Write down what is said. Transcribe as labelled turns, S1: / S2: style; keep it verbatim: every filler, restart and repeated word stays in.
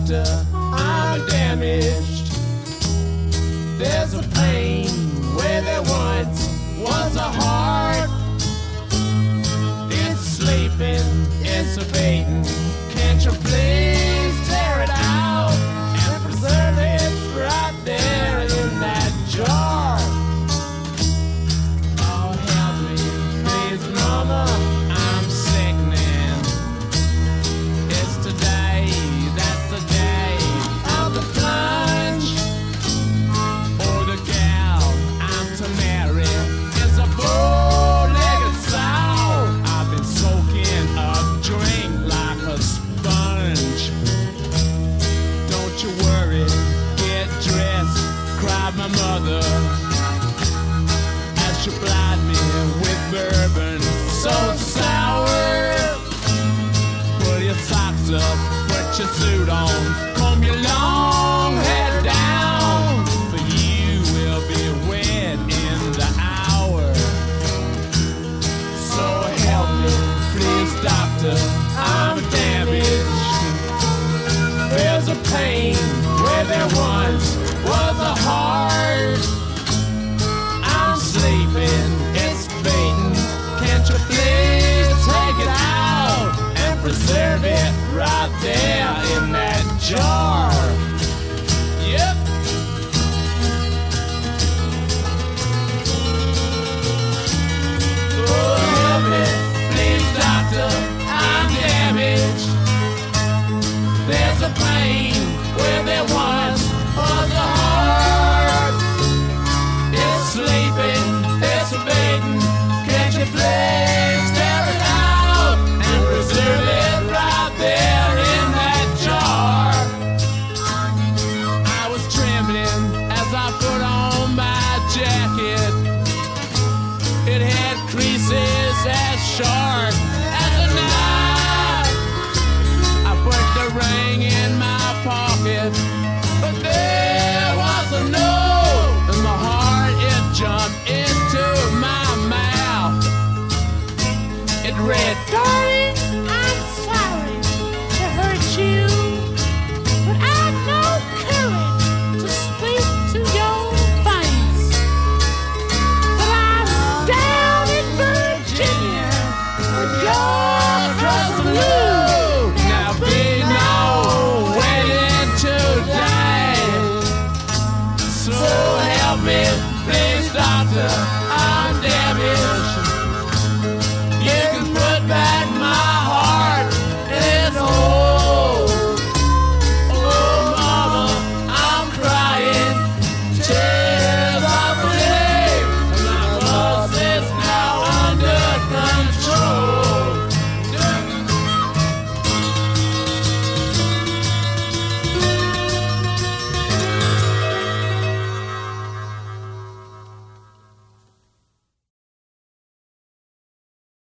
S1: doctor, I'm damaged. There's a pain where there once was a heart. It's sleeping, it's a beating. Can't you please tear it out and preserve it right there in that jar? Oh, help me, please, mama, I'm sickening. It's today, that's the day of the plunge. Oh, the gal I'm to marry is a bow-legged sow. I've been soaking a drink like a sponge. Don't you worry, get dressed, cried my mother as she plied me with bourbon so sour. Pull your socks up, put your suit on, comb your long hair down, for you will be wet in the hour. So help me, please, doctor, I'm damaged. There's a pain where there once was a heart. I'm sleeping, it's beating. Can't you please take it out and preserve it right there in that jar? Yep. Oh, help me, please, doctor, I'm damaged. There's a pain